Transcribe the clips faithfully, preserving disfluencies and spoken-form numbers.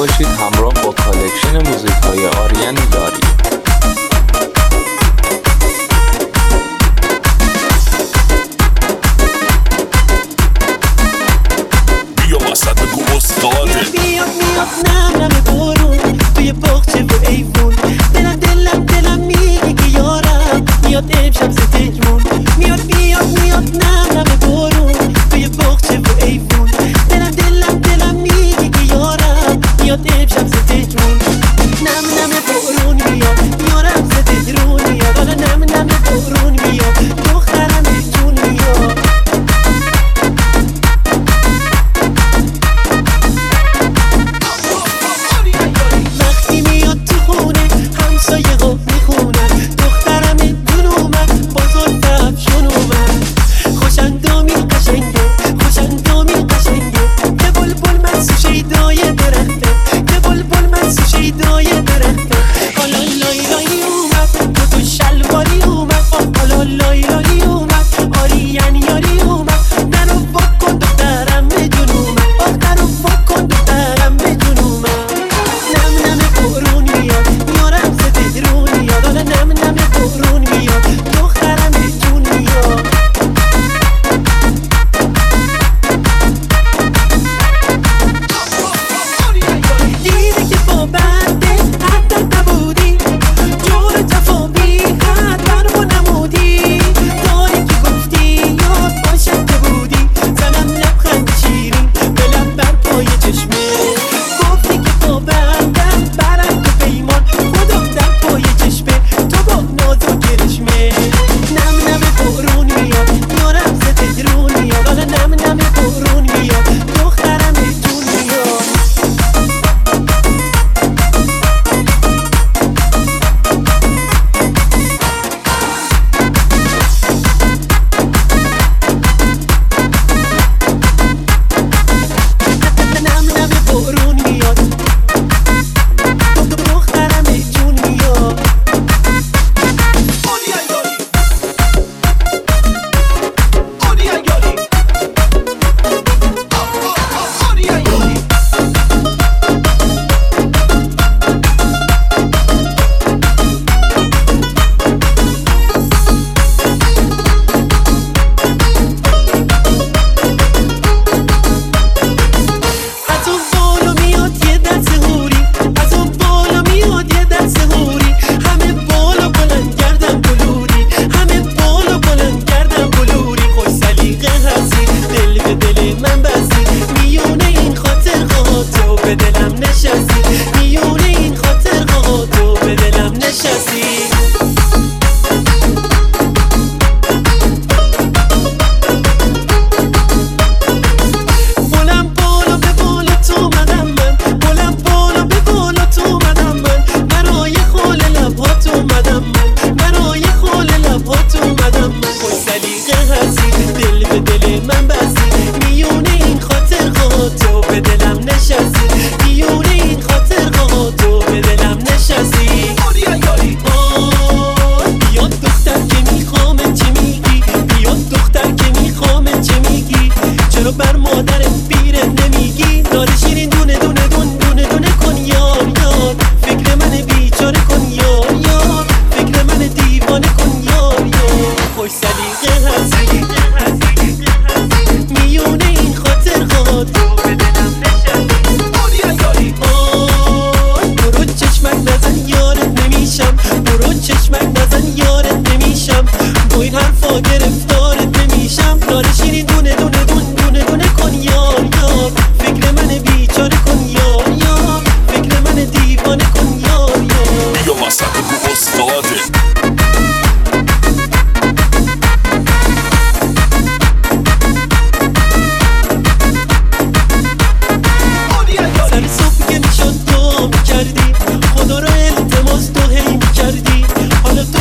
باشید همراه با کالکشن موزیک‌های آریان داری. میاد میاد نم نم بارون توی باغچه و ایوون، دلم دلم دلم میگه که یارم میاد امشب ز تهرون. میاد میاد میاد نم نم بارون توی باغچه و ایوون، دلم دلم دلم میگه که یارم میاد امشب ز تهرون. نم نم بارون میاد یارم ز تهرون میاد، حالا نم نم بارون میاد دخترم جون میاد. خدا رو التماس تو هی می‌کردی، حالا تو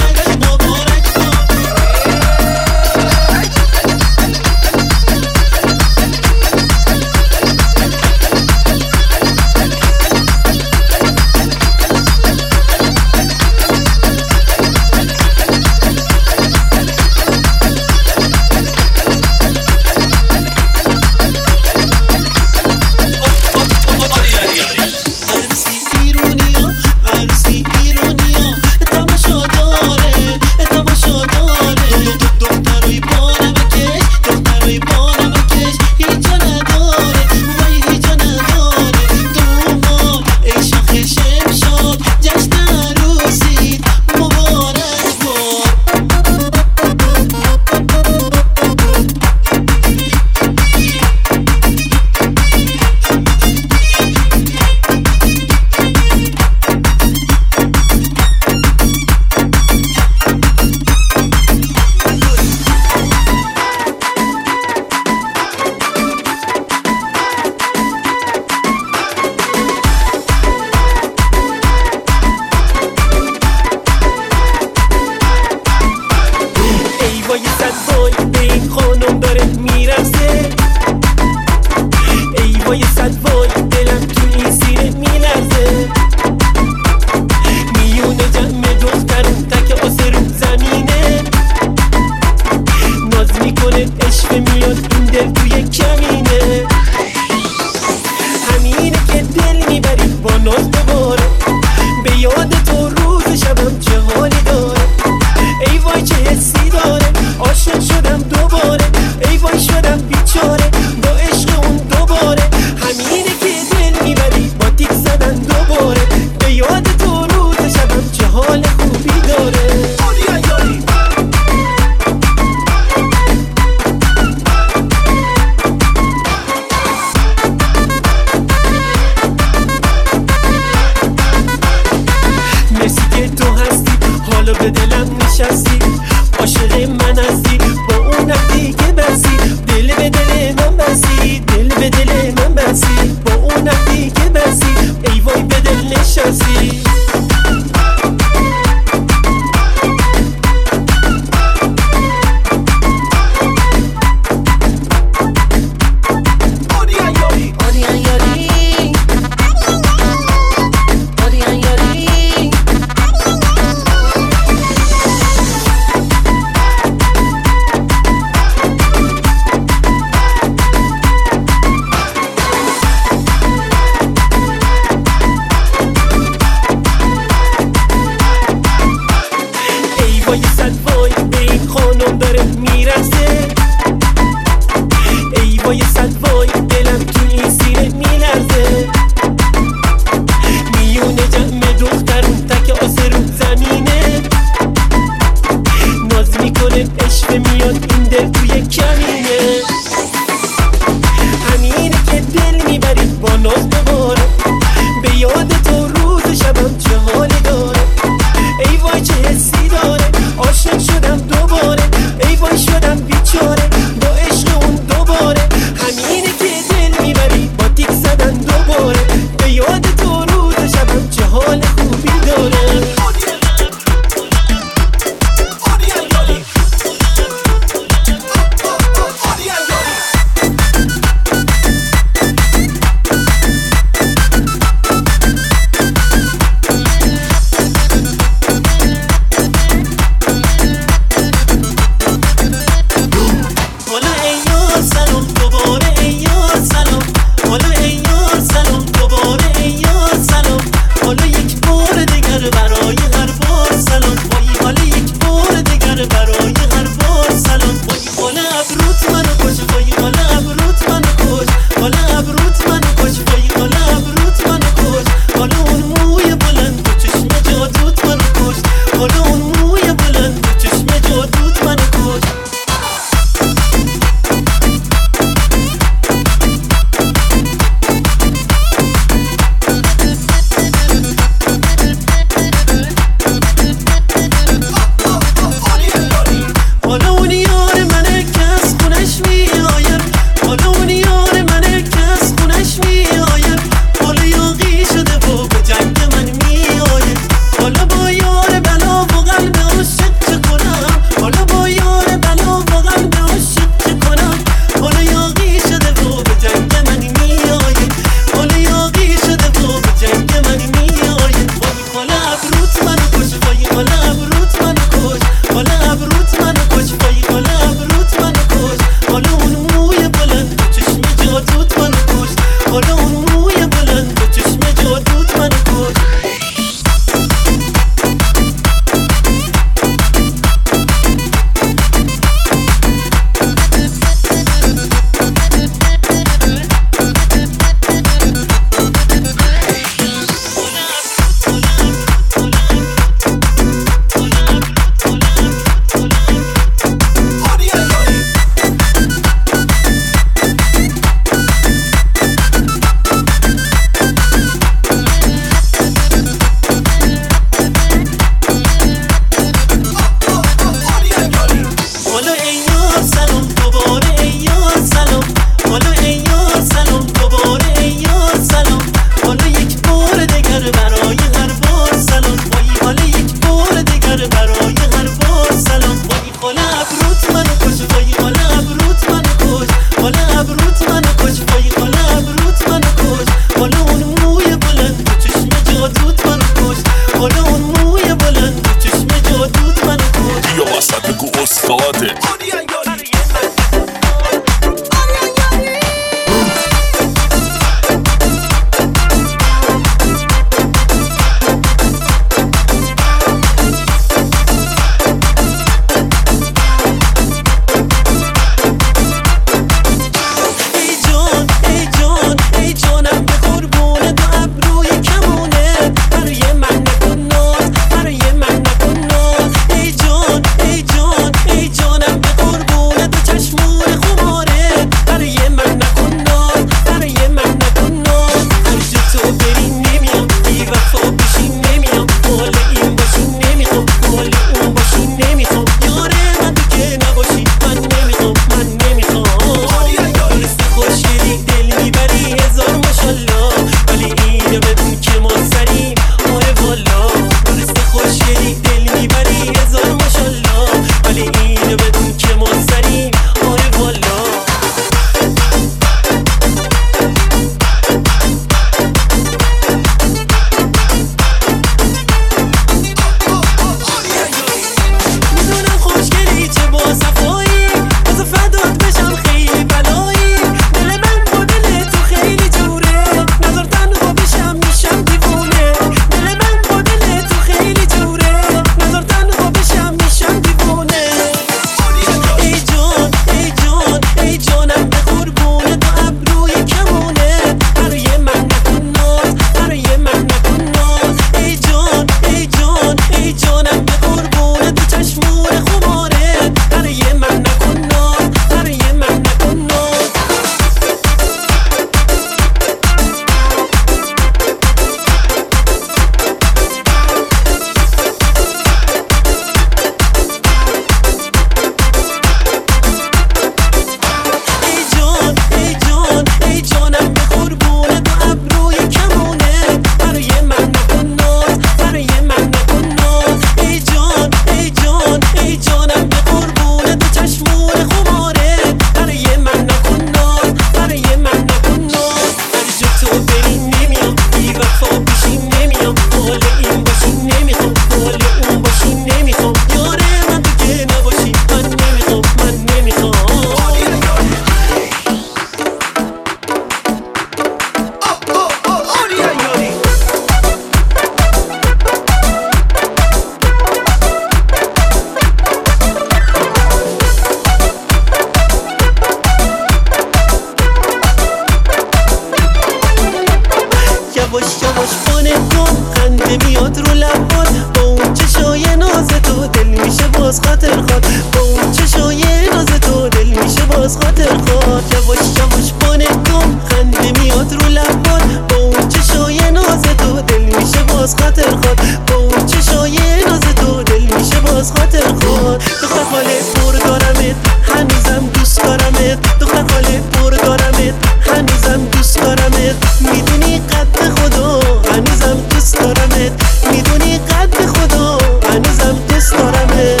یواش بانه کن خنده میاد رو لبات، با اون چشای ناز تو دل میشه باز خاطر خواد، با اون چشای ناز تو دل میشه باز خاطر خواد. یواش یواش بانه کن خنده میاد رو لبات، با اون چشای ناز تو دل میشه باز خاطر خواد، با اون چشای ناز تو دل میشه باز خاطر خواد. دختر خاله پر دارمت هنوزم دوست دارمت، دختر خاله پر دارمت هنوزم دوست دارمت، میدونی قد خدا هنوزم دوست دارمت، میدونی قد خدا هنوزم دوست دارمت.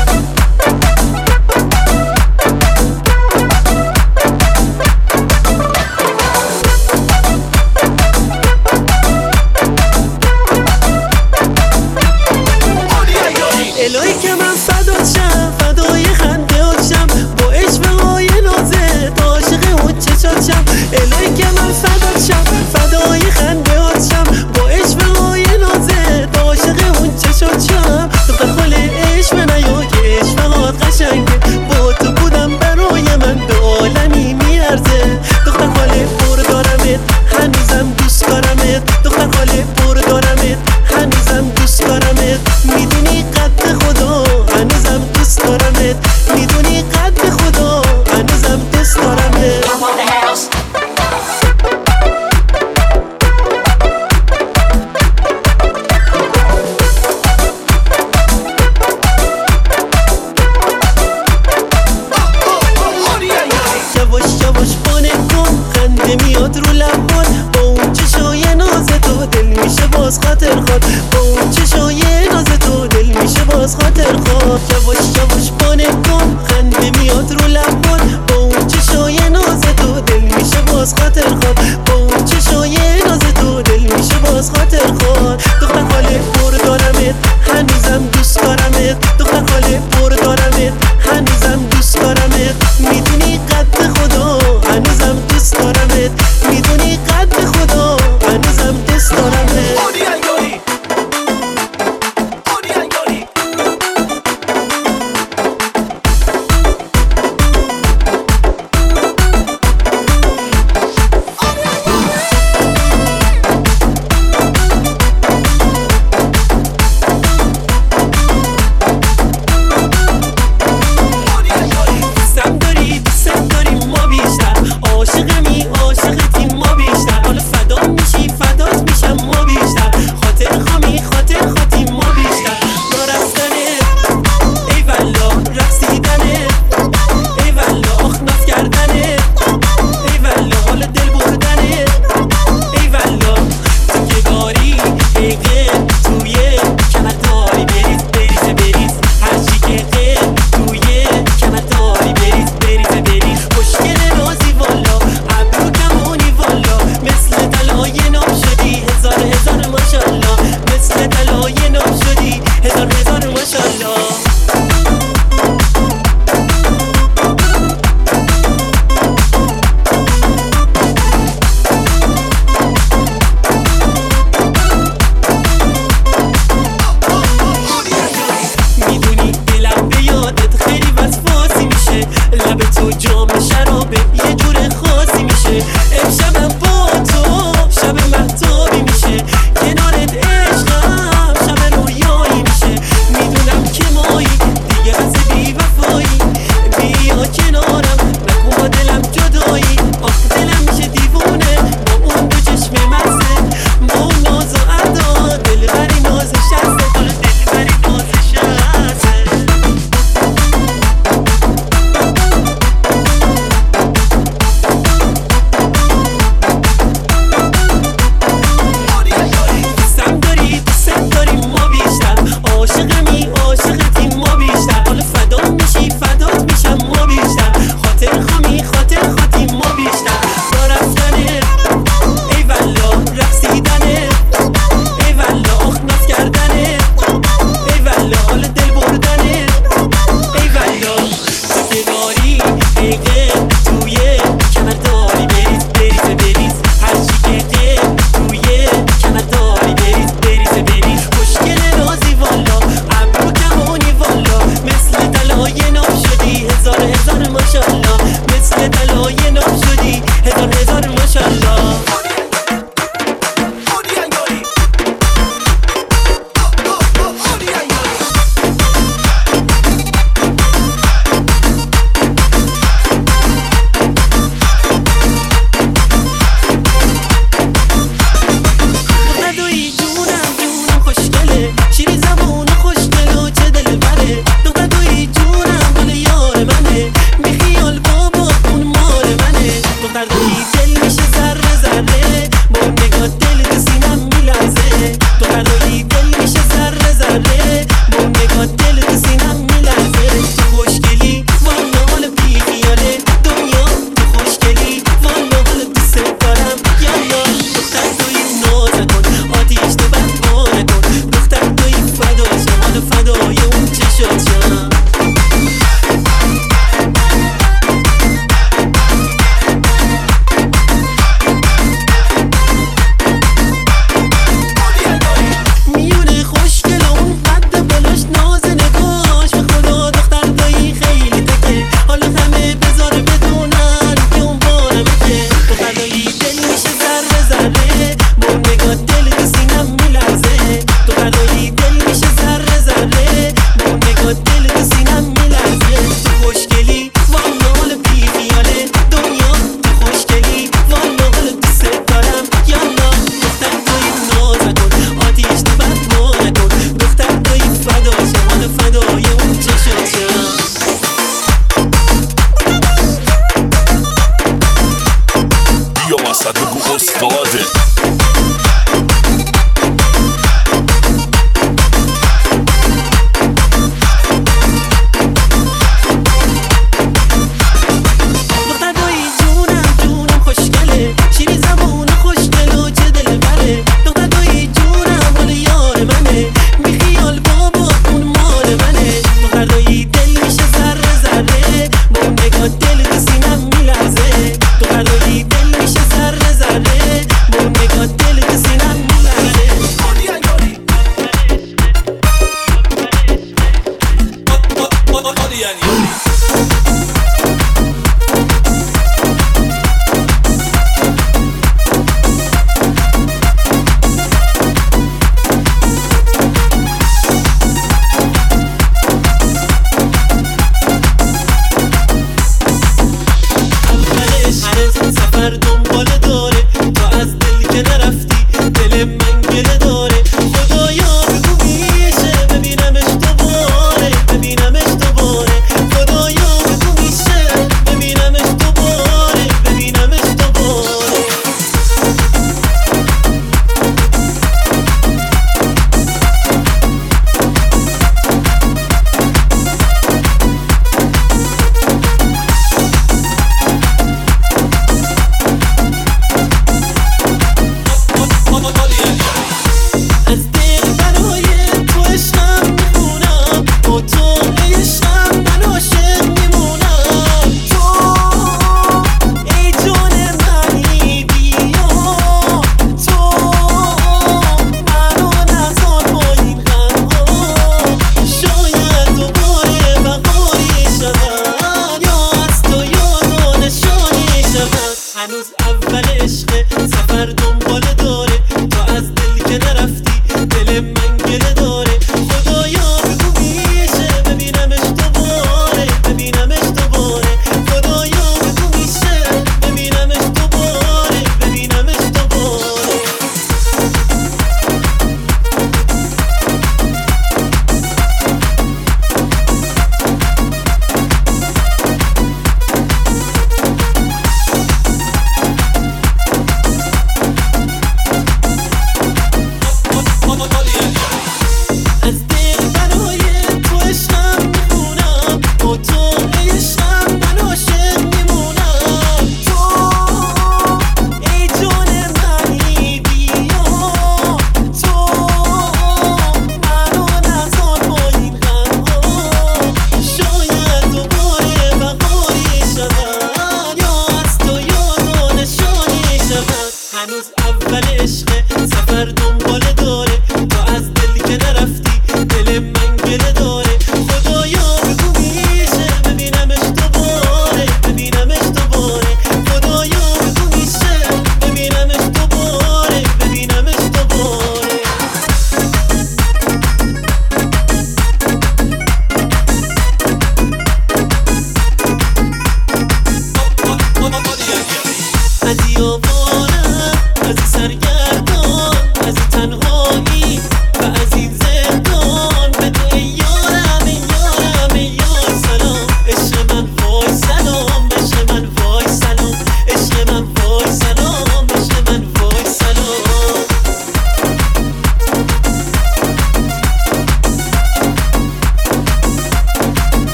الهی که من فدات شم، فدای خنده‌هات شم، با عشق‌های نازت عاشق اون چشات شم. الهی که من فدات شم، فدای خنده‌هات شم، با عشق‌های نازت عاشق اون چشات شم. دختر خاله عشق نیا که عشق‌هات قشنگه، با تو بودم برای من به عالمی میارزه. دختر خاله پر دارمت هنوزم دوست دارمت، دختر خاله پر دارمت هنوزم دوست دارمت، میدونی قد خدا هنوزم دوست دارمت، میدونی قد خدا هنوزم دوست دارمت. یواش یواش بانه کن خنده میاد رو لبات، با اون چشای ناز تو دل میشه باز خاطر خواد، با اون چشای ناز تو دل میشه باز خاطر خواد. یواش یواش بانه کن خنده میاد رو لبات، با اون چشای ناز تو دل میشه باز خاطر خواد، با اون چشای ناز تو دل میشه باز خاطر خواد. دختر خاله پر دارمت هنوزم دوست دارمت، دختر خاله پر دارمت هنوزم دوست دارمت، میدونی قد خدا هنوزم دوست دارمت، میدونی قد خدا هنوزم دوست دارمت. ذره با اون نگاه دل تو سینم میلرزه تو هر روی دل میشه ذره ذره با اون نگاه دل تو سینم میلرزه تو خوشگلی والا حال بی خیاله دنیا تو خوشگلی والا حال دوست دارم یالا دختر توی ناز کن آتیش تو برپا نکن دختر توی فداشم حالا فدای اون چشاشم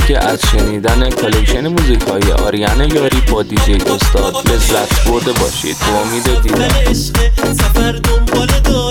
که از شنیدن کالکشن موزیک های آریان یاری با دیجی استاد لذت برده باشید. با امید دیدار. سفر دنبال دار